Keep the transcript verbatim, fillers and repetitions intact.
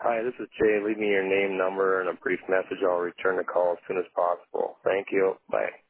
Hi, this is Jay. Leave me your name, number, and a brief message. I'll return the call as soon as possible. Thank you. Bye.